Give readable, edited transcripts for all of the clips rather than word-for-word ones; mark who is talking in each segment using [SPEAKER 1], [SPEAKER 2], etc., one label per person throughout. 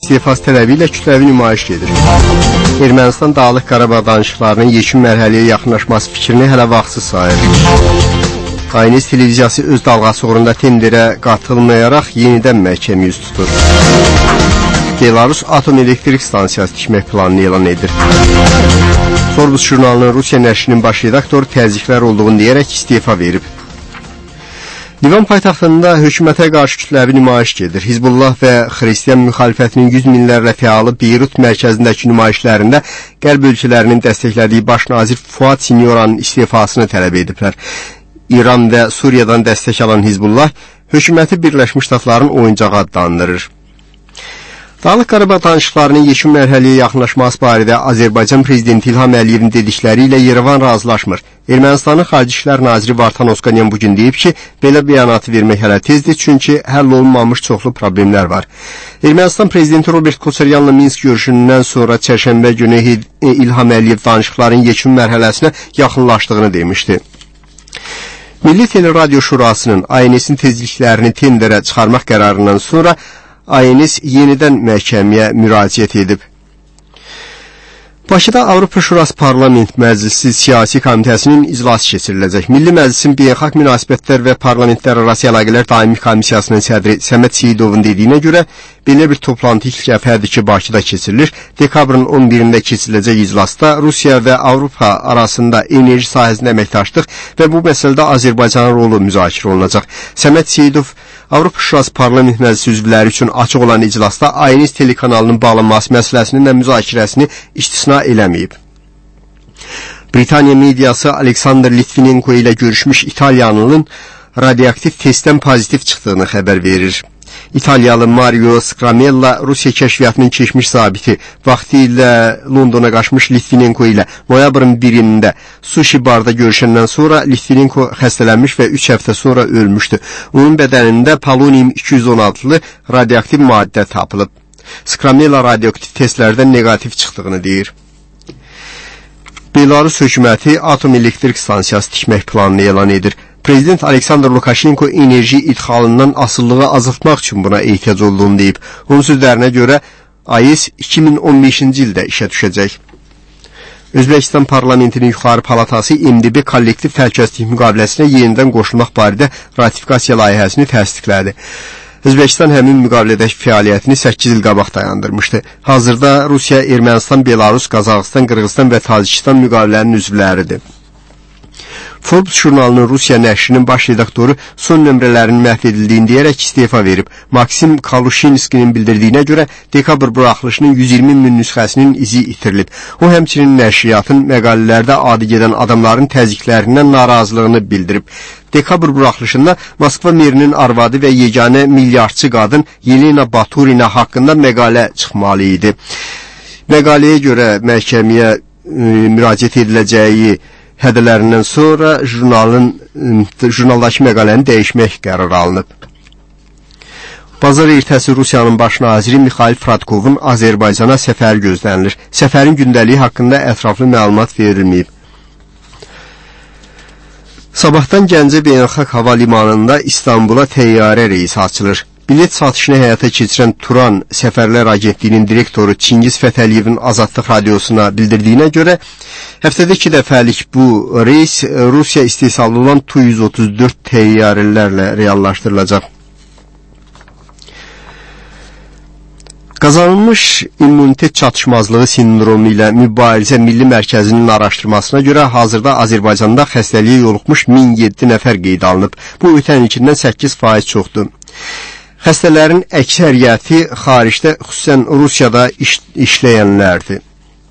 [SPEAKER 1] istefası tələbi ilə kütləvi nümayiş gedir. Ermənistan Dağlıq Qarabağ danışıqlarının yekun mərhələyə yaxınlaşması fikrini hələ vaxtsız sayır. ANS televiziyası öz dalğası uğrunda tenderə qatılmayaraq yenidən məhkəməyə üz tutur. Belarus atom elektrik stansiyası tikmək planını elan edir. Forbes jurnalının Rusiya nəşrinin baş redaktoru təzyiqlər olduğunu deyərək istefa verib. Livan paytaxtında hökumətə qarşı kütləvi nümayiş gedir. Hizbullah və Xristiyan müxalifətinin 100 minlərlə fəalı Beyrut mərkəzindəki nümayişlərində qərb ölkələrinin dəstəklədiyi baş nazir Fuad Sinyoranın istefasını tələb ediblər. İran və Suriyadan dəstək alan Hizbullah hökuməti Birləşmiş Ştatların oyuncağı adlandırır. Dağlıq Qarabağ danışıqlarının yekun mərhələyə yaxınlaşması barədə Azərbaycan prezidenti İlham Əliyevin dedikləri ilə Yerevan razılaşmır. Ermənistanın Xarici İşlər naziri Vartan Oskanyan bugün deyib ki, belə bəyanatı vermək hələ tezdir, çünki həll olunmamış çoxlu problemlər var. Ermənistan prezidenti Robert Koçaryanla Minsk görüşündən sonra çərşənbə günü İlham Əliyev danışıqların yekun mərhələsinə yaxınlaşdığını demişdi. Milli Teleradio Şurasının ANS-in tezliklərini tenderə çıxarmaq qərarından sonra ANS yenidən məhkəməyə müraciət edib. Bakıda Avropa Şurası Parlament Məclisi Siyasi Komitəsinin iclası keçiriləcək. Milli Məclisin Beynəlxalq Münasibətlər və Parlamentlərarası Əlaqələr Daimi Komissiyasının sədri Səməd Seyidovun dediyinə görə belə bir toplantı ilk dəfədir ki, Bakıda keçirilir. Dekabrın 11-də keçiriləcək iclasda Rusiya və Avropa arasında enerji sahəsində əməkdaşlıq və bu məsələdə Azərbaycanın rolu müzakirə olunacaq. Səməd Seyidov Avropa Şurası Parlament Məclisi üzvləri üçün açıq olan iclasda ANS telekanalının bağlanması məsələsinin də müzakirəsini istisna eləməyib. Britaniya mediası Aleksandr Litvinenko ilə görüşmüş İtalyanlının radioaktiv testdən pozitiv çıxdığını xəbər verir. İtalyalı Mario Scramella Rusiya kəşfiyyatının keçmiş zabiti vaxtı ilə Londona qaçmış Litvinenko ilə noyabrın 1-də sushi barda görüşəndən sonra Litvinenko xəstələnmiş və 3 həftə sonra ölmüşdü. Onun bədənində polonium 216-lı radioaktiv maddə tapılıb. Scramella radioaktiv testlərdən negativ çıxdığını deyir. Belarus hökuməti atom elektrik stansiyası tikmək planını elan edir. Prezident Aleksandr Lukashenko enerji idxalından asılılığı azaltmaq üçün buna ehtiyac olduğunu deyib. Onun sözlərinə görə AES 2015-ci ildə işə düşəcək. Özbəkistan parlamentinin yuxarı palatası MDB kollektiv təhlükəsizlik müqaviləsinə yenidən qoşulmaq barədə ratifikasiya layihəsini təsdiqlədi. Özbəkistan həmin müqavilədəki fəaliyyətini 8 il qabaq dayandırmışdı. Hazırda Rusiya, Ermənistan, Belarus, Qazaxıstan, Qırğızstan və Tacikistan müqavilənin üzvləridir. Forbes jurnalının Rusiya nəşrinin baş redaktoru son nömrələrinin məhv edildiyini deyərək istefa verib. Maksim Kalushinskinin bildirdiyinə görə dekabr buraxılışının 120 min nüsxəsinin izi itirilib. O həmçinin nəşriyyatın məqalələrdə adı gedən adamların təzyiqlərindən narazılığını bildirib. Dekabr buraxılışında Moskva merinin arvadı və yeganə milyardçı qadın Yelena Baturina haqqında məqalə çıxmalı idi. Məqaləyə görə məhkəməyə müraciət ediləcəyi hədələrindən sonra jurnaldakı məqaləni dəyişmək qərarı alınıb. Bazar ertəsi Rusiyanın baş naziri Mikhail Fradkovun Azərbaycana səfəri gözlənilir. Səfərin gündəliyi haqqında ətraflı məlumat verilməyib. Sabahdan Gəncə Beynəlxalq Hava Limanında İstanbula təyyarə reysi açılır. Bilet satışını həyata keçirən Turan Səfərlər Agentliyinin direktoru Çingiz Fətəliyevin Azadlıq radiosuna bildirdiyinə görə, həftədə 2 dəfəlik bu reys Rusiya istehsalı olan Tu-134 təyyarələrlə reallaşdırılacaq. Qazanılmış immunitet çatışmazlığı sindromu ilə mübarizə Milli Mərkəzinin araşdırmasına görə hazırda Azərbaycanda xəstəliyə yoluxmuş 1007 nəfər qeyd alınıb. Bu ötən ilkindən 8% çoxdur. Xəstələrin əksəriyyəti xaricdə, xüsusən Rusiyada işləyənlərdir.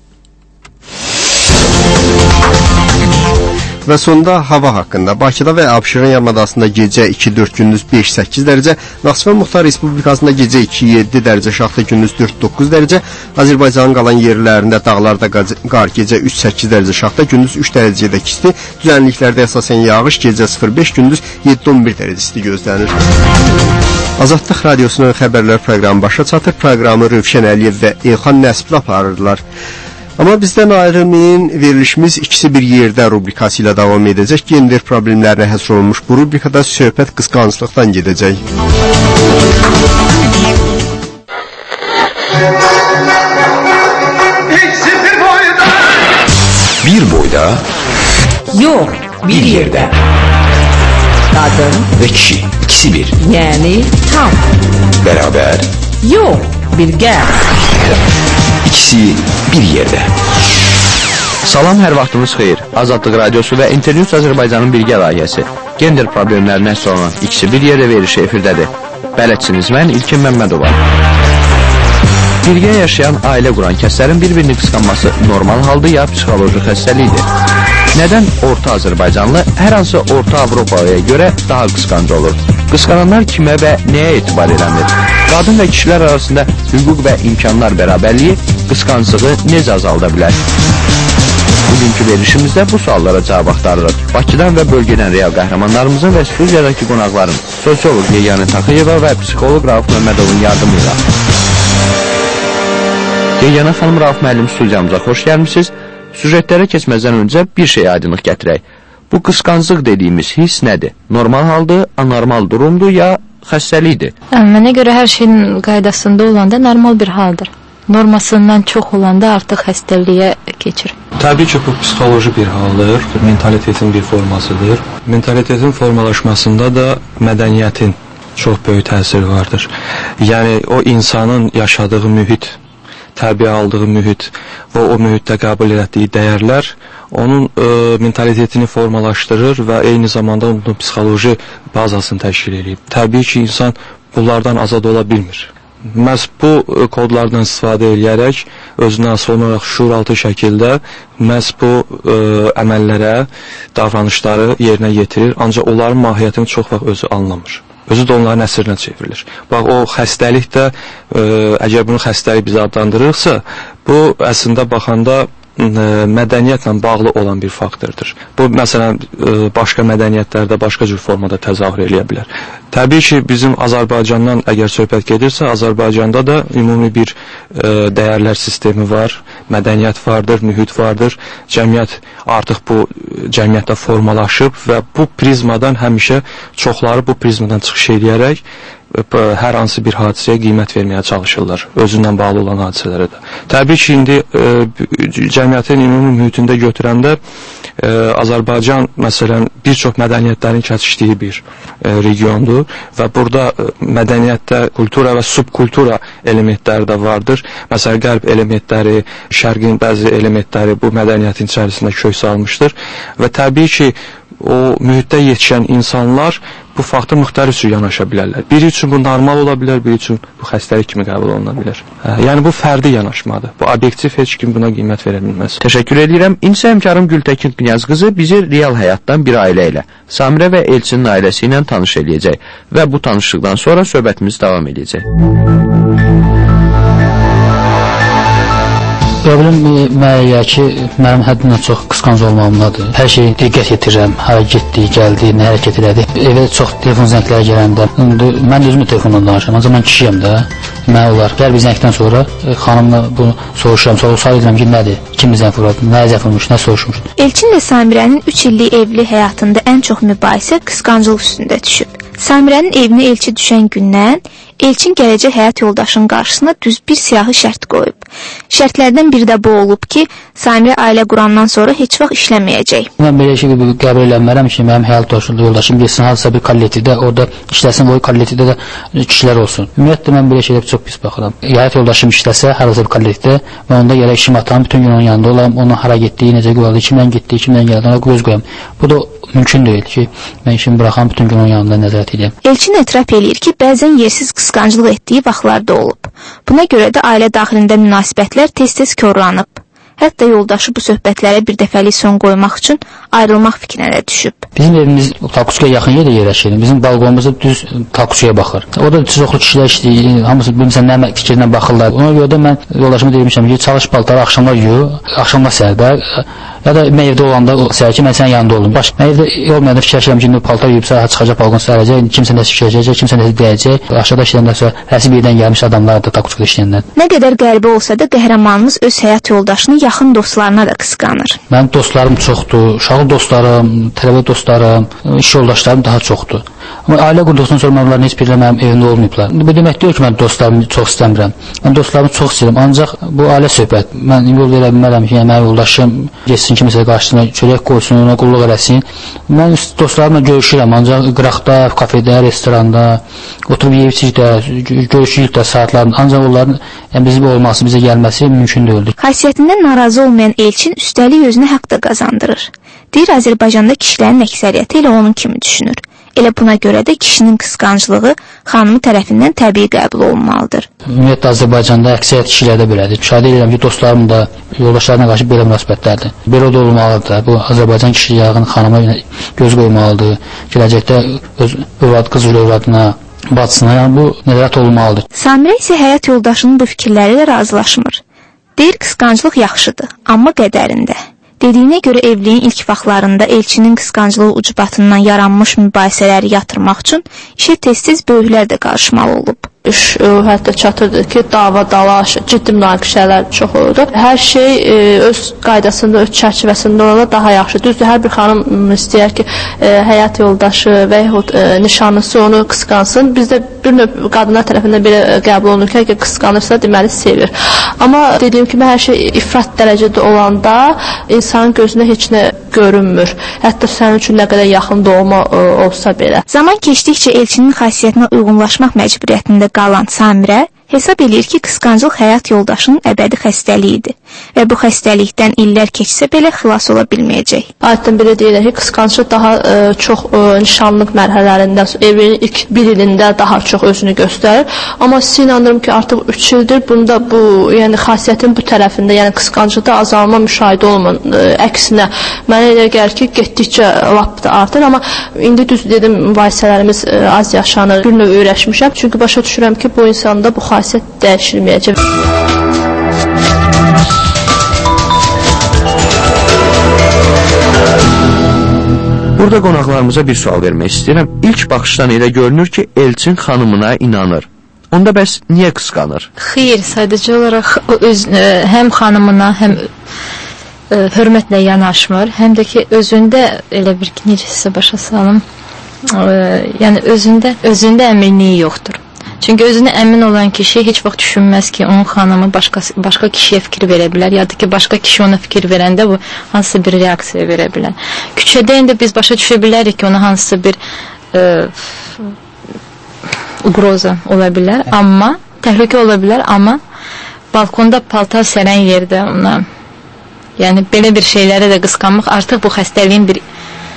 [SPEAKER 1] Və sonda hava haqqında. Bakıda və Abşeron yarımadasında gecə 2-4, gündüz 5-8 dərəcə, Naxçıvan Muxtar Respublikasında gecə 2-7 dərəcə, şaxta gündüz 4-9 dərəcə, Azərbaycanın qalan yerlərində dağlarda qar gecə 3-8 dərəcə, şaxta gündüz 3 dərəcədəki isti, düzənliklərdə əsasən yağış gecə 0-5, gündüz 7-11 dərəcə isti gözlənir. Azadlıq Radiosunun xəbərlər proqramı başa çatır. Proqramı Rövşən Əliyev və Elxan Nəsibli aparırlar. Amma bizdən ayrılmayın, verilişimiz ikisi bir yerdə rubrikası ilə davam edəcək. Gender problemlərinə həsr olunmuş bu rubrikada söhbət qısqanclıqdan gedəcək.
[SPEAKER 2] Bir boyda,
[SPEAKER 3] yox, bir yerdə. Qadın
[SPEAKER 2] ve kişi, ikisi bir.
[SPEAKER 3] yəni tam.
[SPEAKER 2] Beraber,
[SPEAKER 3] Yox, birgə.
[SPEAKER 2] ikisi bir yerde.
[SPEAKER 4] Salam, hər vaxtınız xeyir. Azadlıq Radiosu və Internews Azərbaycanın birgə layihəsi. Gender problemlərinə sonra ikisi bir yerdə verişi efirdədir. Bələdçiniz mən İlkin Məmmədova. Birgə yaşayan, ailə quran kəslərin bir-birini qısqanması normal haldır ya psixoloji xəstəlikdir? Nədən Orta Azərbaycanlı hər hansı Orta Avropaya görə daha qısqancı olur? Qısqananlar kimə və nəyə etibar eləmir? Qadın və kişilər arasında hüquq və imkanlar bərabərliyi qısqanclığı necə azalda bilər? Bugünkü verilişimizdə bu suallara cavab axtarırıq. Bakıdan və bölgədən real qəhrəmanlarımızın və studiyadakı qonaqların sosioloq Yeganə Taxıyeva və psixoloq Rauf Məmmədovun yardımı ilə. Yeganə xanım, Rauf müəllim, studiyamıza xoş gəlmişsiniz. Süjetlərə keçməzdən öncə bir şey aydınlıq gətirək. Bu qısqanclıq dediyimiz his nədir? Normal haldır, anormal durumdur ya xəstəlikdir?
[SPEAKER 5] Mənə görə hər şeyin qaydasında olanda normal bir haldır. Normasından çox olanda artıq xəstəliyə keçir.
[SPEAKER 6] Təbii ki, bu psixoloji bir haldır, mentalitetin bir formasıdır. Mentalitetin formalaşmasında da mədəniyyətin çox böyük təsiri vardır. Yəni, o insanın yaşadığı mühit, tərbiyə aldığı mühit və o mühitdə qəbul etdiyi dəyərlər onun mentalitetini formalaşdırır və eyni zamanda onun psixoloji bazasını təşkil edir. Təbii ki, insan bunlardan azad ola bilmir. Məhz bu kodlardan istifadə edərək özünə asılı olaraq şuuraltı şəkildə məhz bu əməllərə, davranışları yerinə yetirir, ancaq onların mahiyyətini çox vaxt özü anlamır. Özü də onların əsrinə çevrilir. Bax, o xəstəlik də, əgər bunu xəstəlik biz adlandırırıqsa, bu əslində baxanda mədəniyyətlə bağlı olan bir faktordur. Bu, məsələn, başqa mədəniyyətlərdə başqa cür formada təzahür eləyə bilər. Təbii ki, bizim Azərbaycandan əgər söhbət gedirsə, Azərbaycanda da ümumi bir dəyərlər sistemi var, mədəniyyət vardır, mühit vardır. Cəmiyyət artıq bu cəmiyyətdə formalaşıb və bu prizmadan həmişə çoxları bu prizmadan çıxış edərək hər hansı bir hadisəyə qiymət verməyə çalışırlar, özündən bağlı olan hadisələrə də. Təbii ki, indi cəmiyyətin ümumi mühitində götürəndə Azərbaycan, məsələn, bir çox mədəniyyətlərin kəsişdiyi bir regiondur və burada mədəniyyətdə kultura və subkultura elementləri də vardır. Məsələn, qərb elementləri, şərqin bəzi elementləri bu mədəniyyətin içərisində kök salmışdır və təbii ki, o mühitdə yetişən insanlar bu faktı müxtəlif cür yanaşa bilərlər. Biri üçün bu normal ola bilər, biri üçün bu xəstəlik kimi qəbul oluna bilər. Yəni bu fərdi yanaşmadır. Bu obyektiv heç kim buna qiymət verə bilməz.
[SPEAKER 4] Təşəkkür edirəm. İndi həmkarım Gültəkin Knyaz qızı bizi real həyatdan bir ailə ilə, Samirə və Elçinin ailəsi ilə tanış eləyəcək və bu tanışlıqdan sonra söhbətimiz davam edəcək.
[SPEAKER 7] Problem mənə ki, mənim həddindən çox qısqanc olmamdadır. Hər şeyi diqqət yetirirəm, hara getdi, gəldi, nə hərəkət elədi. Evə çox telefon zəngləri gələndə, mən özümlə telefonla danışıram, ancaq mən kişiyəm də, mən olar. Gəl bir zəngdən sonra xanımla bunu soruşuram, sual edirəm ki, nədir, kim zəng vurdu, nə zəng vurmuş, nə soruşmuş.
[SPEAKER 8] Elçin və Samirənin 3 illik evli həyatında ən çox mübahisə qısqanclıq üstündə düşüb. Samirənin evinə Elçi düşən gündən Elçin gələcək həyat yoldaşının qarşısına düz bir siyahı şərt qoyub. Şərtlərdən biri də bu olub ki, Samirə ailə qurandan sonra heç vaxt işləməyəcək.
[SPEAKER 7] Mən belə şey qəbul eləmərəm ki, mənim həyat yoldaşım geçsin hansısa bir kollektivdə, orada işləsin, o kollektivdə də kişilər olsun. Ümumiyyətlə, mən belə şeylərə çox pis baxıram. Həyat yoldaşım işləsə, harasa bir kollektivdə, mən onda yerə işim atam, bütün gün onun yanında olam, onun hara getdiyi, necə qoyuldu, kimdən getdiyi, kimdən gəldi, ona göz qoyam. Bu da mümkün deyil ki, mən işimi buraxam, bütün gün onun yanında nəzarət edeyim.
[SPEAKER 8] Elçin etiraf eləyir ki, bəzən yersiz qısqanclıq etdiyi vaxtlarda olub. Buna görə də ailə daxilində münasibətlər tez-tez korlanıb. Hətta yoldaşı bu söhbətlərə bir dəfəlik son qoymaq üçün ayrılmaq fikrinə də düşüb.
[SPEAKER 7] Bizim evimiz Takuskaya yaxın yerdə yerləşir. Bizim balkonumuz düz Takuskaya baxır. Orada çoxlu kişilər işləyir, hamısı bilmirsən nə fikirlə baxırlar. Ona görə də mən yoldaşıma demişəm ki, çalış paltarı axşamlar yuy, axşamlar səhərdə. Ya da mən evdə olanda səhər ki, mən sənin yanında olum. Baş, mən evdə olmayanda fikirləşirəm ki, paltar yuyubsa, çıxacaq balkon səhərəcək, kimsə nəsə fikirləyəcək, kimsə nəsə deyəcək. Aşağıda işləyəndən sonra rəsmi yerdən gəlmiş adamlar da Takuskada işləyənlər.
[SPEAKER 8] Nə qədər qəribə olsa da qəhrəmanımız öz həyat yoldaşını yaxın dostlarına da qısqanır.
[SPEAKER 7] Mənim dostlarım çoxdur, uşaqlı dostlarım, tələbə dostlarım, iş yoldaşlarım daha çoxdur. Amma ailə qurduqdan sonra mən onların heç biri mənim evimdə olmayıblar. Bu demək deyil ki, mən dostlarımı çox istəmirəm. Mən dostlarımı çox istəyirəm, ancaq bu ailə söhbət. Mən yol verə bilmərəm ki, mənim yoldaşım getsin kimisə qarşısına çörək qoysun, ona qulluq eləsin. Mən dostlarımla görüşürəm, ancaq qıraqda, kafedə, restoranda, oturub yeyib-içikdə, görüşürük də saatlarında. Ancaq onların bizim olması, bizə gəlməsi mümkün deyildir.
[SPEAKER 8] Xasiyyətindən narazı olmayan Elçin üstəlik özünə haqq da qazandırır. Deyir, Azərbaycanda kişilərin əksəriyyəti elə onun kimi düşünür. Elə buna görə də kişinin qısqanclığı xanımı tərəfindən təbii qəbul olunmalıdır.
[SPEAKER 7] Ümumiyyətlə Azərbaycanda əksəriyyət kişilərdə belədir. Müşahidə edirəm ki, dostlarım da yoldaşlarına qarşı belə münasibətlərdir. Belə də olmalıdır. Bu Azərbaycan kişi yağın xanıma göz qoymalıdır. Gələcəkdə öz qız övladına, bacısına, yəni bu nəzarət olunmalıdır.
[SPEAKER 8] Samirə isə həyat yoldaşının bu fikirləri ilə razılaşmır. Deyir, qısqanclıq yaxşıdır, amma qədərində. Dediyinə görə evliliyin ilk vaxtlarında Elçinin qısqanclığı ucbatından yaranmış mübahisələri yatırmaq üçün işə tez-tez böyüklər də qarışmalı olub.
[SPEAKER 9] İş hətta çatırdı ki, dava, dalaş, ciddi münaqişələr çox olurdu. Hər şey öz qaydasında, öz çərçivəsində olanda daha yaxşı. Düzdür, hər bir xanım istəyər ki, həyat yoldaşı və yaxud nişanlısı onu qısqansın. Bizdə bir növ qadınlar tərəfindən belə qəbul olunur ki, qısqanırsa, deməli sevir. Amma dediyim kimi, hər şey ifrat dərəcədə olanda insanın gözünə heç nə görünmür. Hətta sənin üçün nə qədər yaxın doğma olsa belə.
[SPEAKER 8] Zaman keçdikcə Elçinin xasiyyətinə uyğunlaşmaq məcburiyyətində qalan Samirə hesab edir ki, qısqanclıq həyat yoldaşının əbədi xəstəliyidir və bu xəstəlikdən illər keçsə belə xilas ola bilməyəcək.
[SPEAKER 9] Adətən belə deyirlər ki, qısqanclıq daha çox nişanlıq mərhələlərində, evliliyin ilk bir ilində daha çox özünü göstərir. Amma sizə inanırım ki, artıq 3 ildir bunda bu, yəni xasiyyətin bu tərəfində, yəni qısqanclıqda azalma müşahidə olunmur. Əksinə, mənə elə gəlir ki, getdikcə lap da artır. Amma indi düz dedim, mübahisələrimiz az yaşanır, bir növ öyrəşmişəm. Çünki başa düşürəm ki, bu insanda bu xasiyyət dəyişilməyəcək.
[SPEAKER 4] Burada qonaqlarımıza bir sual vermək istəyirəm. İlk baxışdan elə görünür ki, Elçin xanımına inanır. Onda bəs niyə qısqanır?
[SPEAKER 5] Xeyr, sadəcə olaraq o həm xanımına, həm hörmətlə yanaşmır, həm də ki, özündə elə bir ki, necəsə başa salım, yəni özündə əminliyi yoxdur. Çünki özünə əmin olan kişi heç vaxt düşünməz ki, onun xanımı başqa kişiyə fikir verə bilər, ya da ki, başqa kişi ona fikir verəndə bu hansısa bir reaksiya verə bilər. Küçədə indi biz başa düşə bilərik ki, ona hansısa bir uqroza ola bilər, amma təhlükə ola bilər, amma balkonda paltar sərən yerdə ona, yəni belə bir şeylərə də qısqanmaq artıq bu xəstəliyin bir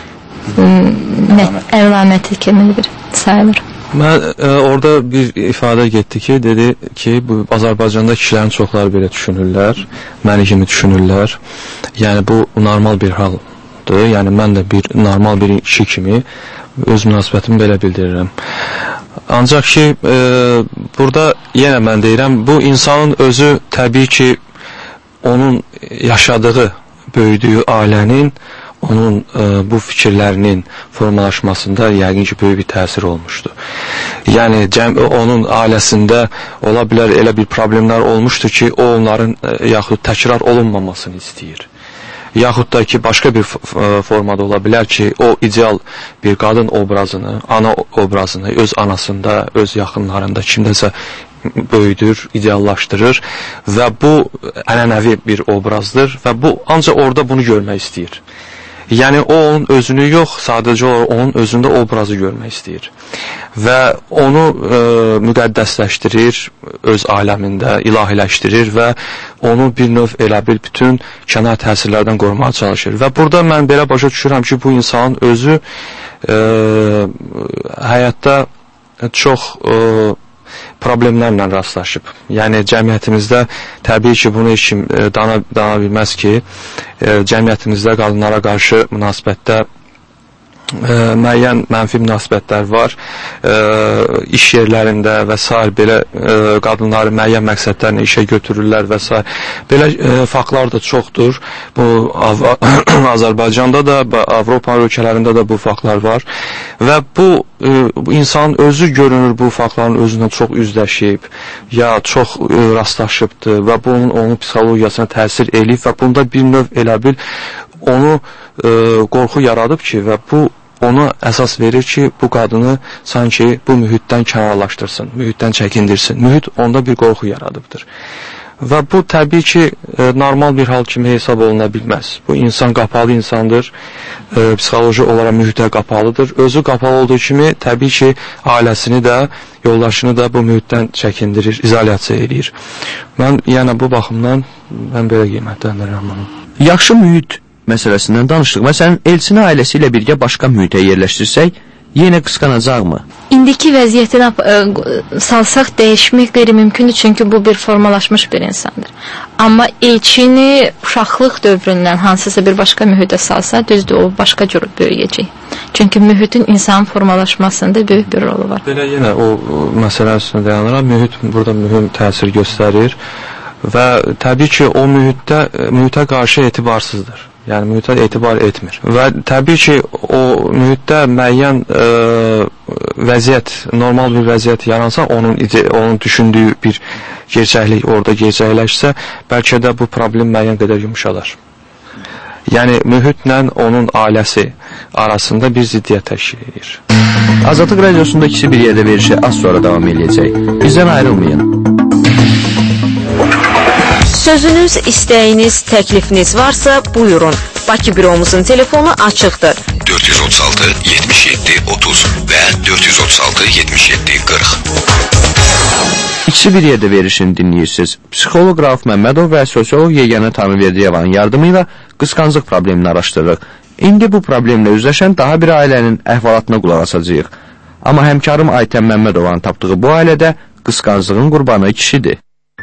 [SPEAKER 5] əlaməti kimi bir sayılır.
[SPEAKER 6] Mən orada bir ifadə getdi ki, dedi ki, bu Azərbaycanda kişilərin çoxları belə düşünürlər, məni kimi düşünürlər. Yəni bu normal bir haldır. Yəni mən də bir normal bir kişi kimi öz münasibətimi belə bildirirəm. Ancaq ki, burada yenə mən deyirəm, bu insanın özü təbii ki, onun yaşadığı, böyüdüyü ailənin, onun bu fikirlərinin formalaşmasında yəqin ki, böyük bir təsir olmuşdu. Yəni, onun ailəsində ola bilər elə bir problemlər olmuşdu ki, o onların yaxud təkrar olunmamasını istəyir. Yaxud da ki, başqa bir formada ola bilər ki, o ideal bir qadın obrazını, ana obrazını öz anasında, öz yaxınlarında kimdəsə böyüdür, ideallaşdırır və bu ənənəvi bir obrazdır və bu ancaq orada bunu görmək istəyir. Yəni, o onun özünü yox, sadəcə onun özündə obrazı görmək istəyir. Və onu müqəddəsləşdirir, öz aləmində ilahiləşdirir və onu bir növ elə bil bütün kənar təsirlərdən qorumağa çalışır. Və burada mən belə başa düşürəm ki, bu insanın özü həyatda çox problemlərlə rastlaşıb. Yəni, cəmiyyətimizdə təbii ki, bunu heç kim dana bilməz ki, cəmiyyətimizdə qadınlara qarşı münasibətdə müəyyən mənfi münasibətlər var. İş yerlərində və s. belə qadınları müəyyən məqsədlərlə işə götürürlər və s. Belə faktlar da çoxdur. Bu Azərbaycanda da, Avropa ölkələrində də bu faktlar var və bu insanın özü görünür bu faktların özündən çox üzləşib ya çox rastlaşıbdır və bu onun psixologiyasına təsir eləyib və bunda bir növ elə bil onu qorxu yaradıb ki və bu ona əsas verir ki, bu qadını sanki bu mühitdən kənarlaşdırsın, mühitdən çəkindirsin. Mühit onda bir qorxu yaradıbdır. Və bu təbii ki, normal bir hal kimi hesab oluna bilməz. Bu insan qapalı insandır, psixoloji olaraq mühitə qapalıdır. Özü qapalı olduğu kimi təbii ki, ailəsini də, yoldaşını da bu mühitdən çəkindirir, izolyasiya edir. Mən yəni bu baxımdan mən belə qiymətləndirirəm bunu.
[SPEAKER 4] Yaxşı mühit məsələsindən danışdıq. Məsələn, Elçini ailəsi ilə birgə başqa mühitə yerləşdirsək, yenə qısqanacaqmı?
[SPEAKER 5] İndiki vəziyyətinə salsaq dəyişmək qeyri-mümkündür, çünki bu bir formalaşmış bir insandır. Amma Elçini uşaqlıq dövründən hansısa bir başqa mühitə salsa, düzdür, o başqa cür böyüyəcək. Çünki mühitin insanın formalaşmasında böyük bir rolu var.
[SPEAKER 6] Belə yenə o məsələ üstünə dayanıram. Mühit burada mühüm təsir göstərir və təbii ki, o mühitə qarşı etibarsızdır. Yəni mühitə etibar etmir. Və təbii ki, o mühitdə müəyyən vəziyyət, normal bir vəziyyət yaransa, onun düşündüyü bir gerçəklik orada gerçəkləşsə, bəlkə də bu problem müəyyən qədər yumuşalar. Yəni mühitlə onun ailəsi arasında bir ziddiyyət təşkil edir.
[SPEAKER 4] Azadlıq Radiosunda ikisi bir yerdə verişi az sonra davam edəcək. Bizdən ayrılmayın.
[SPEAKER 3] Sözünüz, istəyiniz, təklifiniz varsa buyurun. Bakı büromuzun telefonu açıqdır.
[SPEAKER 2] 436 77 30 və 436 77 40.
[SPEAKER 4] İkisi bir yerdə verişini dinləyirsiniz. Psixoloq Rauf Məmmədov və sosiolog Yeganə Tanrıverdiyevanın yardımı ilə qısqanclıq problemini araşdırırıq. İndi bu problemlə üzləşən daha bir ailənin əhvalatına qulaq asacağıq. Amma həmkarım Aytən Məmmədovanın tapdığı bu ailədə qısqanclığın qurbanı kişidir.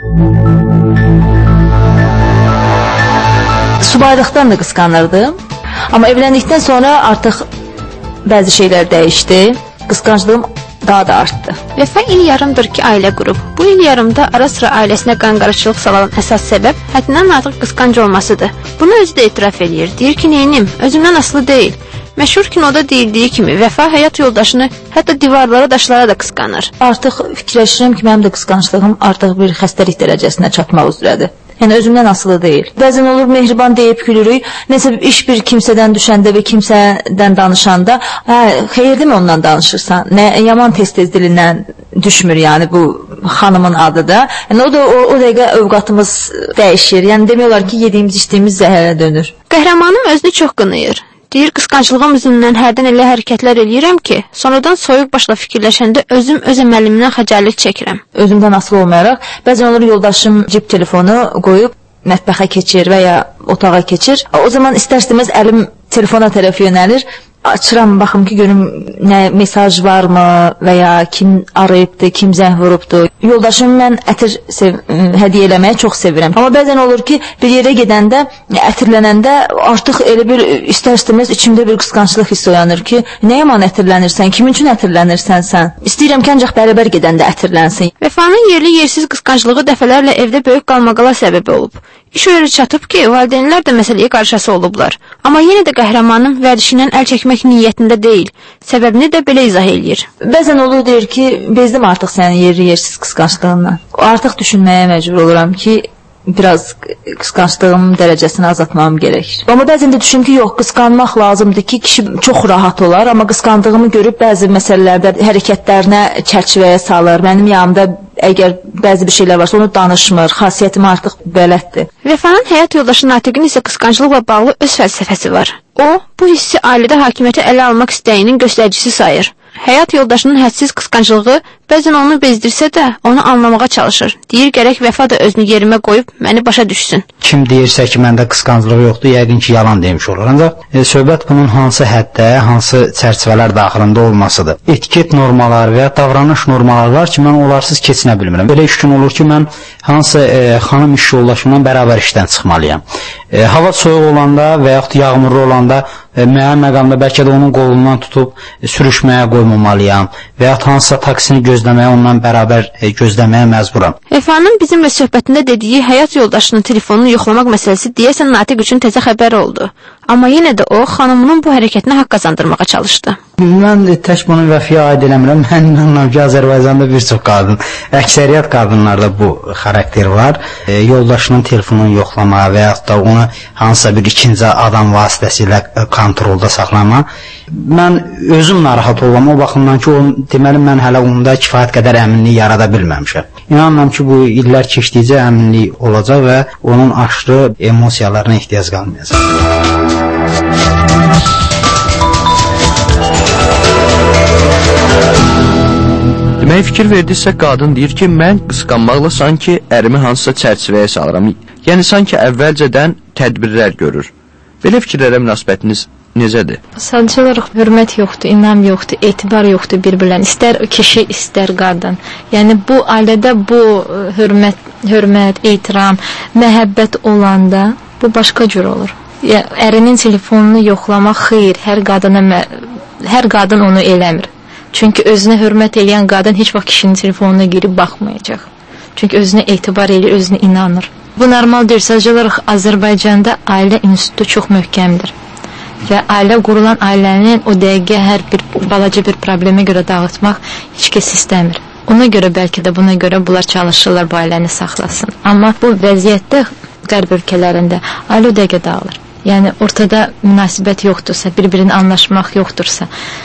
[SPEAKER 10] Subaylıqdan da qısqanırdım. Amma evləndikdən sonra artıq bəzi şeylər dəyişdi. Qısqanclığım daha da artdı.
[SPEAKER 8] Vəfa il yarımdır ki, ailə qurub. Bu il yarımda ara-sıra ailəsinə qanqarışlıq salan əsas səbəb həddindən artıq qısqanc olmasıdır. Bunu özü də etiraf eləyir. Deyir ki, neynim, özümdən asılı deyil. Məşhur kinoda deyildiyi kimi Vəfa həyat yoldaşını hətta divarlara, daşlara da qısqanır.
[SPEAKER 10] Artıq fikirləşirəm ki, mənim də qısqanclığım artıq bir xəstəlik dərəcəsinə çatmaq üzrədir. Yəni özümdən asılı deyil. Bəzən olur mehriban deyib gülürük. Nəsə iş bir kimsədən düşəndə və kimsədən danışanda, xeyirli mi ondan danışırsan? Nə yaman tez-tez dilindən düşmür yəni bu xanımın adı da. Yəni o da o dəqiqə övqatımız dəyişir. Yəni demək olar ki, yediyimiz, içdiyimiz zəhərə dönür.
[SPEAKER 8] Qəhrəmanım özünü çox qınayır. Deyir, qısqanclığım üzündən hərdən elə hərəkətlər eləyirəm ki, sonradan soyuq başla fikirləşəndə özüm öz əməlimdən xəcalət çəkirəm.
[SPEAKER 10] Özümdən asılı olmayaraq, bəzən olur yoldaşım cib telefonu qoyub mətbəxə keçir və ya otağa keçir. O zaman istər-istəməz əlim telefona tərəf yönəlir. Açıram, baxım ki, görüm nə mesaj varmı və ya kim arayıbdır, kim zəng vurubdur. Yoldaşım mən ətir hədiyyə eləməyi çox sevirəm. Amma bəzən olur ki, bir yerə gedəndə, ətirlənəndə artıq elə bir istər-istəməz içimdə bir qısqanclıq hissi oyanır ki, nə yaman ətirlənirsən, kimin üçün ətirlənirsən sən? İstəyirəm ki, ancaq bərabər gedəndə ətirlənsin.
[SPEAKER 8] Vəfanın yerli yersiz qısqanclığı dəfələrlə evdə böyük qalmaqala səbəbi olub. İş öyrə çatıb ki, valideynlər də məsələyə qarşısı olublar. Amma yenə də qəhrəmanın vərdişindən əl çəkmək niyyətində deyil. Səbəbini də belə izah eləyir.
[SPEAKER 10] Bəzən olur deyir ki, bezdim artıq sənin yerli yersiz qısqanclığından. Artıq düşünməyə məcbur oluram ki, biraz qısqanclığım dərəcəsini azaltmam gerekir. Amma bəzən də düşünürəm ki, yox, qısqanmaq lazımdır ki, kişi çox rahat olar, amma qısqandığımı görüb bəzi məsələlərdə hərəkətlərinə çərçivəyə salır. Mənim yanımda əgər bəzi bir şeylər varsa onu danışmır, xasiyyətim artıq bələddir.
[SPEAKER 8] Vəfanın həyat yoldaşı Natiqin isə qısqanclıqla bağlı öz fəlsəfəsi var. O, bu hissi ailədə hakimiyyəti ələ almaq istəyinin göstəricisi sayır. Həyat yoldaşının hədsiz qısqanclığı Bəzən onu bezdirsə də, onu anlamağa çalışır. Deyir, gərək Vəfa da özünü yerimə qoyub məni başa düşsün.
[SPEAKER 11] Kim deyirsə ki, məndə qısqanclıq yoxdur, yəqin ki, yalan demiş olur. Ancaq söhbət bunun hansı həddə, hansı çərçivələr daxilində olmasıdır. Etiket normaları və ya davranış normaları var ki, mən onlarsız keçinə bilmirəm. Belə iş gün olur ki, mən hansı xanım iş yoldaşımla bərabər işdən çıxmalıyam. Hava soyuq olanda və yaxud yağmurlu olanda müəyyən məqamda bəlkə də onun qolundan tutub sürüşməyə qoymamalıyam və yaxud hansısa taksini gözləməyə, ondan bərabər gözləməyə məcburam.
[SPEAKER 8] Vəfanın bizimlə söhbətində dediyi həyat yoldaşının telefonunu yoxlamaq məsələsi deyəsən Natiq üçün təzə xəbər oldu. Amma yenə də o, xanımının bu hərəkətinə haqq qazandırmağa çalışdı.
[SPEAKER 11] Mən tək bunu Vəfiyə aid eləmirəm. Mən inanıram ki, Azərbaycanda bir çox qadın, əksəriyyət qadınlarda bu xarakter var. Yoldaşının telefonunu yoxlamağa və yaxud da onu hansısa bir ikinci adam vasitəsilə kontrolda saxlama. Mən özüm narahat olam o baxımdan ki, deməli mən hələ onda kifayət qədər əminlik yarada bilməmişəm. İnanıram ki, bu illər keçdikcə əminlik olacaq və onun aşırı emosiyalarına ehtiyac qalmayacaq.
[SPEAKER 4] Demək fikir verdiksə, qadın deyir ki, mən qısqanmaqla sanki ərimi hansısa çərçivəyə salıram. Yəni, sanki əvvəlcədən tədbirlər görür. Belə fikirlərə münasibətiniz necədir?
[SPEAKER 5] Sadəcə olaraq hörmət yoxdur, inam yoxdur, etibar yoxdur bir-birlərinə. İstər kişi, istər qadın. Yəni, bu ailədə bu hörmət, etiram, məhəbbət olanda bu başqa cür olur. Ərinin telefonunu yoxlamaq xeyr, hər qadın onu eləmir. Çünki özünə hörmət eləyən qadın heç vaxt kişinin telefonuna girib baxmayacaq. Çünki özünə etibar eləyir, özünə inanır. Bu normal deyil. Sadəcə olaraq Azərbaycanda ailə institutu çox möhkəmdir. Və ailə qurulan ailənin o dəqiqə hər bir balaca bir problemə görə dağıtmaq heç kəs istəmir. Ona görə bəlkə də buna görə bunlar çalışırlar bu ailəni saxlasın. Amma bu vəziyyətdə qərb ölkələrində ailə o dəqiqə dağılır. Yəni ortada münasibət yoxdursa, bir-birini anlaşmaq yoxdursa,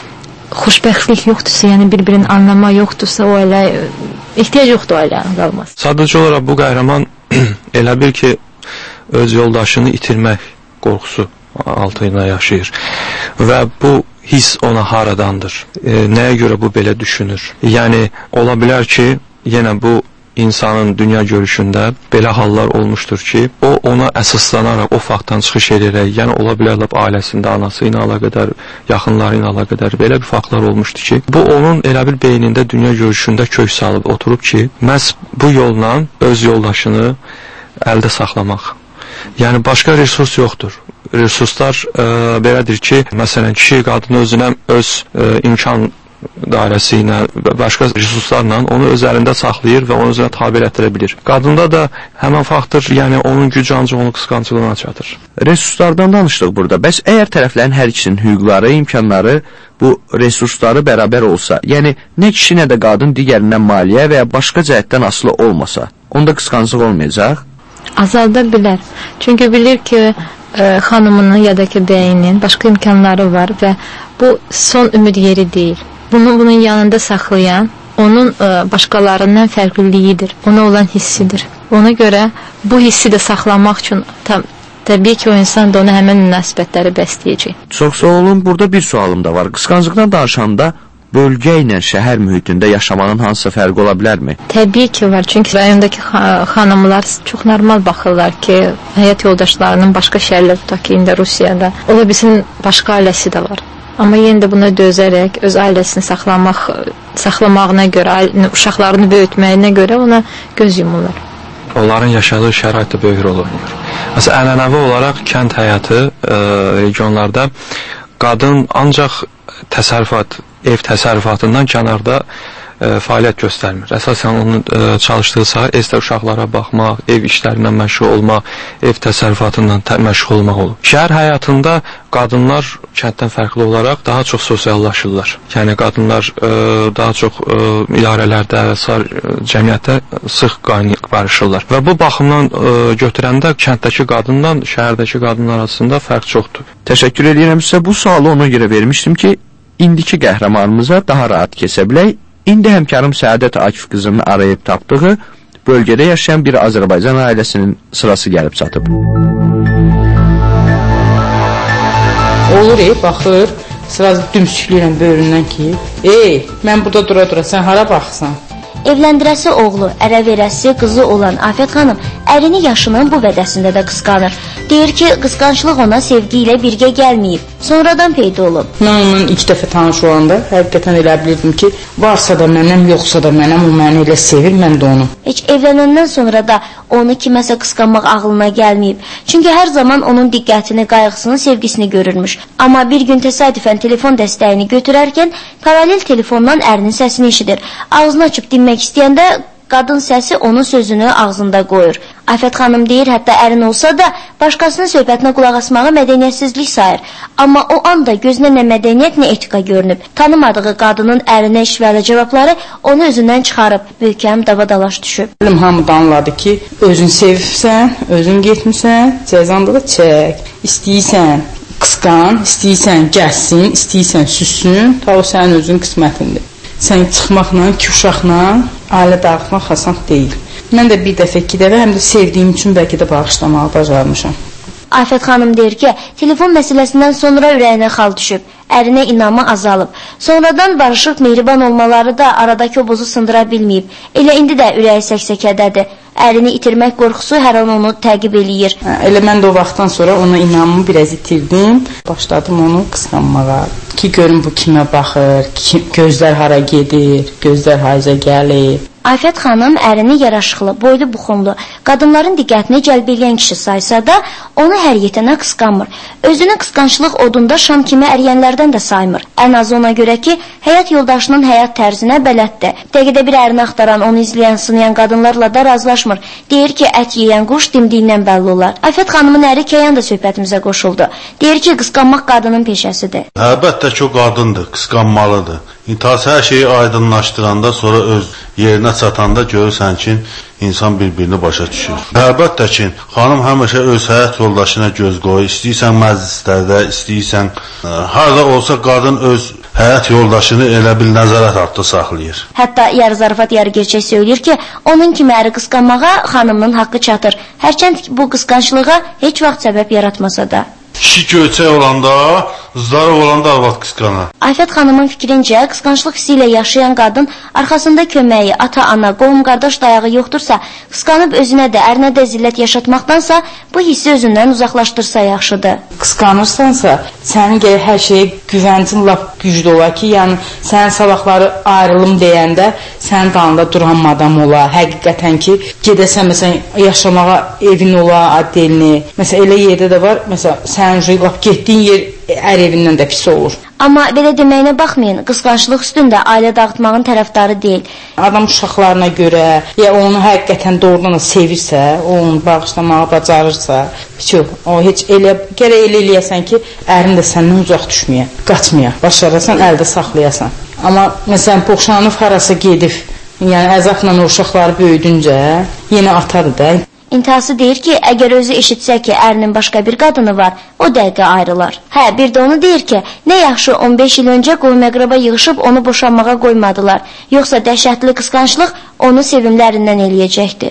[SPEAKER 5] xoşbəxtlik yoxdursa, yəni bir-birini anlama yoxdursa, o ailə ehtiyac yoxdur ailənin qalmaz.
[SPEAKER 6] Sadəcə olaraq bu qəhrəman elə bil ki, öz yoldaşını itirmək qorxusu altında yaşayır və bu hiss ona haradandır? Nəyə görə bu belə düşünür? Yəni, ola bilər ki, yenə bu insanın dünya görüşündə belə hallar olmuşdur ki, o ona əsaslanaraq, o faktdan çıxış edərək, yəni ola bilər ailəsində, anası ilə əlaqədar, yaxınları ilə əlaqədar belə bir faktlar olmuşdur ki, bu onun elə bir beynində dünya görüşündə kök salıb oturub ki, məhz bu yolla öz yoldaşını əldə saxlamaq. Yəni, başqa resurs yoxdur. Resurslar belədir ki, məsələn, kişi qadın özünə öz imkan dairəsi ilə və başqa resurslarla onu öz əlində saxlayır və onu özünə tabe etdirə bilir. Qadında da həmən faktor, yəni onun gücü ancaq onun qısqanclığına çatır.
[SPEAKER 4] Resurslardan danışdıq burada. Bəs əgər tərəflərin hər ikisinin hüquqları, imkanları bu resursları bərabər olsa, yəni nə kişi, nə də qadın digərindən maliyyə və ya başqa cəhətdən asılı olmasa, onda qısqanclıq olmayacaq?
[SPEAKER 5] Azalda bilər. Çünki bilir ki, xanımının ya da ki bəyinin başqa imkanları var və bu son ümid yeri deyil. Bunun yanında saxlayan onun başqalarından fərqliliyidir, ona olan hissidir. Ona görə bu hissi də saxlamaq üçün təbii ki, o insan da ona həmən münasibətləri bəsləyəcək.
[SPEAKER 4] Çox sağ olun, burada bir sualım da var. Qısqanclıqdan danışanda bölgə ilə şəhər mühitində yaşamanın hansısa fərqi ola bilərmi?
[SPEAKER 5] Təbii ki, var. Çünki rayondakı xanımlar çox normal baxırlar ki, həyat yoldaşlarının başqa şəhərlər tutaq ki, indi Rusiyada. Ola bilsin, başqa ailəsi də var. Amma yenə də buna dözərək, öz ailəsini saxlamağına görə, uşaqlarını böyütməyinə görə ona göz yumurlar.
[SPEAKER 6] Onların yaşadığı şərait də böyük rol oynayır. Məsələn, ənənəvi olaraq kənd həyatı regionlarda qadın ancaq təsərrüfat, ev təsərrüfatından kənarda fəaliyyət göstərmir. Əsasən onun çalışdığı sahə estər uşaqlara baxmaq, ev işlərindən məşğul olmaq, ev təsərrüfatından məşğul olmaq olur. Şəhər həyatında qadınlar kənddən fərqli olaraq daha çox sosiallaşırlar. Yəni qadınlar daha çox idarələrdə və cəmiyyətdə sıx qarışırlar. Və bu baxımdan götürəndə kənddəki qadınla şəhərdəki qadınlar arasında fərq çoxdur.
[SPEAKER 4] Təşəkkür edirəm sizə. Bu sualı ona görə vermişdim ki, indiki qəhrəmanımıza daha rahat keçə bilək. İndi həmkarım Səadət Akif qızının arayıb tapdığı bölgədə yaşayan bir Azərbaycan ailəsinin sırası gəlib çatıb.
[SPEAKER 12] Olur, baxır, Sıraz dümsükləyirəm böyründən ki, ey, mən burada dura-dura, sən hara baxırsan?
[SPEAKER 13] Evləndirəsi oğlu, ərə verəsi qızı olan Afət xanım ərini yaşının bu vədəsində də qısqanır. Deyir ki, qısqanclıq ona sevgi ilə birgə gəlməyib, sonradan peyda olub.
[SPEAKER 12] Mən onunla ilk dəfə tanış olanda həqiqətən elə bilirdim ki, varsa da mənəm, yoxsa da mənəm, o məni elə sevir, mən də onu.
[SPEAKER 13] Heç evlənəndən sonra da onu kiməsə qısqanmaq ağlına gəlməyib. Çünki hər zaman onun diqqətini, qayğısını, sevgisini görürmüş. Amma bir gün təsadüfən telefon dəstəyini götürərkən paralel telefondan ərinin səsini eşidir. Ağzını açıb dinmək istəyəndə qadın səsi onun sözünü ağzında qoyur. Afət xanım deyir, hətta ərin olsa da başqasının söhbətinə qulaq asmağı mədəniyyətsizlik sayır. Amma o anda gözünə nə mədəniyyət, nə etika görünüb. Tanımadığı qadının ərinə işvəli cavabları onu özündən çıxarıb. Möhkəm davadalaş düşüb.
[SPEAKER 12] Hamı da anladı ki, özün sevibsən, özün getmirsən, cəzanlığı çək. İstəyirsən qısqan, istəyirsən gəlsin, istəyirsən süssün, ta o sənin özün qismətindir. Sən çıxmaqla, iki uşaqla ailə dağıtmaq asan deyil. Mən də bir dəfə, iki dəfə həm də sevdiyim üçün bəlkə də bağışlamağı bacarmışam.
[SPEAKER 13] Afət xanım deyir ki, telefon məsələsindən sonra ürəyinə xal düşüb, ərinə inamı azalıb. Sonradan barışıq, mehriban olmaları da aradakı o bozu sındıra bilməyib. Elə indi də ürəyi səksəkədədir. Ərini itirmək qorxusu hər an onu təqib eləyir.
[SPEAKER 12] Elə mən də o vaxtdan sonra ona inamımı biraz itirdim. Başladım onu qısqanmağa. Ki görüm bu kimə baxır, gözlər hara gedir, gözlər hayza gəlir.
[SPEAKER 13] Afət xanım ərini yaraşıqlı, boylu buxunlu, qadınların diqqətini cəlb edən kişi saysa da, onu hər yetənə qısqanmır. Özünü qısqançlıq odunda şam kimi əriyənlərdən də saymır. Ən az ona görə ki, həyat yoldaşının həyat tərzinə bələddir. Dəqiqədə bir ərini axtaran, onu izləyən, sınayan qadınlarla da razılaşmır. Deyir ki, ət yeyən quş dimdiyindən bəlli olar. Afət xanımın əri Kəyan da söhbətimizə qoşuldu. Deyir ki, qısqanmaq qadının peşəsidir.
[SPEAKER 14] Əlbəttə ki, o qadındır, qısqanmalıdır. İntihas hər şeyi aydınlaşdıranda, sonra öz yerinə çatanda görürsən ki, insan bir-birini başa düşür. Əlbəttə ki, xanım həmişə öz həyat yoldaşına göz qoyur. İstəyirsən məclislərdə, istəyirsən harada olsa qadın öz həyat yoldaşını elə bil nəzarət altında saxlayır.
[SPEAKER 13] Hətta yarı zarafat, yarı gerçək söyləyir ki, onun kimi əri qısqanmağa xanımın haqqı çatır. Hərçənd bu qısqançlığa heç vaxt səbəb yaratmasa da.
[SPEAKER 14] Kişi göyçək olanda, zarıq olanda arvad qısqanır.
[SPEAKER 13] Afət xanımın fikrincə, qısqançlıq hissi ilə yaşayan qadın arxasında köməyi, ata-ana, qohum-qardaş dayağı yoxdursa, qısqanıb özünə də, ərinə də zillət yaşatmaqdansa, bu hissi özündən uzaqlaşdırsa yaxşıdır.
[SPEAKER 12] Qısqanırsansa, sənin gələk hər şeyə güvəncin lap güclü olar ki, yəni sənin sabahları ayrılım deyəndə, sənin dalında duran madam ola, həqiqətən ki, gedəsən, məsələn, yaşamağa evin ola, adelini, məsələn, elə yerdə də var, məsələn, sənin lap getdiyin yer ər evindən də pis olur.
[SPEAKER 13] Amma belə deməyinə baxmayın, qısqançlıq üstündə ailə dağıtmağın tərəfdarı deyil.
[SPEAKER 12] Adam uşaqlarına görə, ya onu həqiqətən doğrudan da sevirsə, onu bağışlamağı bacarırsa, o heç elə gərək elə eləyəsən ki, ərin də səndən uzaq düşməyə, qaçmaya, başarasan, əldə saxlayasan. Amma məsələn, boşanıb harasa gedib, yəni əzabla o uşaqları böyüdüncə, yenə atadır da.
[SPEAKER 13] İntihası deyir ki, əgər özü eşitsə ki, ərinin başqa bir qadını var, o dəqiqə ayrılar. Hə, bir də onu deyir ki, nə yaxşı 15 il öncə qohum-əqraba yığışıb onu boşanmağa qoymadılar. Yoxsa dəhşətli qısqançlıq onu sevimlərindən eləyəcəkdi.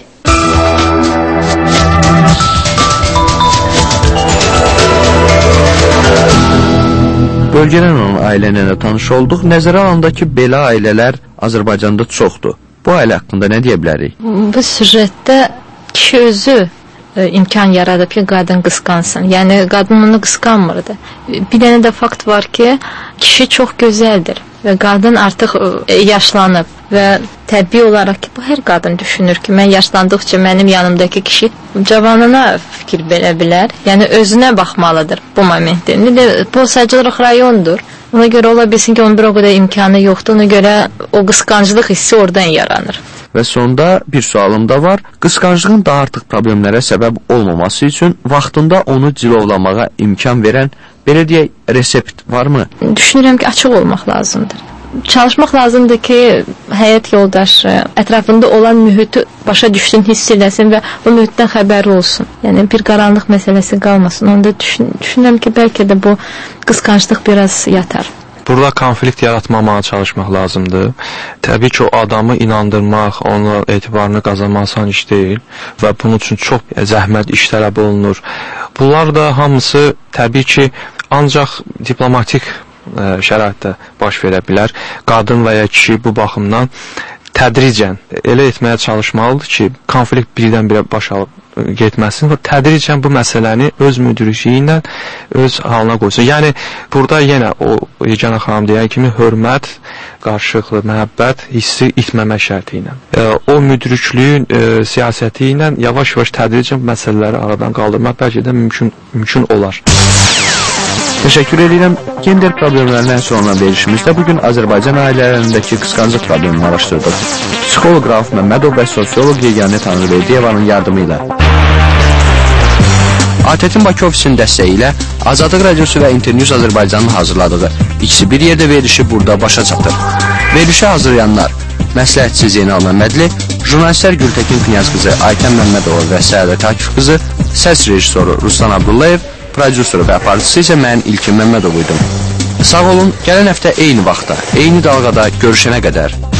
[SPEAKER 4] Bölgədən olan ailə ilə də tanış olduq. Nəzərə alanda ki, belə ailələr Azərbaycanda çoxdur. Bu ailə haqqında nə deyə bilərik?
[SPEAKER 5] Bu süjetdə kişi özü imkan yaradıb ki, qadın qısqansın. Yəni, qadın onu qısqanmırdı. Bir dənə də fakt var ki, kişi çox gözəldir və qadın artıq yaşlanıb və təbii olaraq ki, bu hər qadın düşünür ki, mən yaşlandıqca mənim yanımdakı kişi cavanına fikir verə bilər. Yəni, özünə baxmalıdır bu momentdə. Bu sadəcə rayondur. Ona görə ola bilsin ki, onun bir o qədər imkanı yoxdur. Ona görə o qısqanclıq hissi oradan yaranır.
[SPEAKER 4] Və sonda bir sualım da var. Qısqanclığın daha artıq problemlərə səbəb olmaması üçün vaxtında onu cilovlamağa imkan verən, belə deyək, resept varmı?
[SPEAKER 5] Düşünürəm ki, açıq olmaq lazımdır. Çalışmaq lazımdır ki, həyat yoldaşı ətrafında olan mühiti başa düşsün, hiss eləsin və o mühitdən xəbəri olsun. Yəni, bir qaranlıq məsələsi qalmasın. Onda düşünürəm ki, bəlkə də bu qısqanclıq biraz yatar.
[SPEAKER 6] Burada konflikt yaratmamağa çalışmaq lazımdır. Təbii ki, o adamı inandırmaq, onun etibarını qazanmaq asan iş deyil və bunun üçün çox zəhmət iş tələb olunur. Bunlar da hamısı təbii ki, ancaq diplomatik şəraitdə baş verə bilər. Qadın və ya kişi bu baxımdan tədricən elə etməyə çalışmalıdır ki, konflikt birdən-birə baş alıb getməsin və tədricən bu məsələni öz müdrikliyi ilə öz halına qoysun. Yəni, burada yenə o Yeganə xanım deyən kimi hörmət, qarşılıqlı məhəbbət hissi itməmək şərti ilə. O müdriklüyün siyasəti ilə yavaş-yavaş tədricən məsələləri aradan qaldırmaq bəlkə də mümkün olar. Teşekkür edirəm. Gender problemlərindən sonra verilişimizdə bugün Azərbaycan ailələrindəki qısqanclıq problemini araşdırdıq. Psixoloq Rauf Məmmədov və sosioloq Yeganə Tanrıverdiyevanın yardımı ilə. ATƏT-in Bakı ofisinin dəstəyi ilə Azadlıq Radiosu və İnternews Azərbaycanın hazırladığı ikisi bir yerdə verilişi burada başa çatır. Verilişi hazırlayanlar məsləhətçi Zeynal Məmmədli, jurnalistlər Gültəkin Knyazqızı, Aytən Məmmədova və Səadət Akif qızı, səs rejissoru Ruslan Abdullayev, prodüsörü və aparıcısı isə mən İlkin Məmmədov idim. Sağ olun, gələn həftə eyni vaxtda, eyni dalğada görüşənə qədər.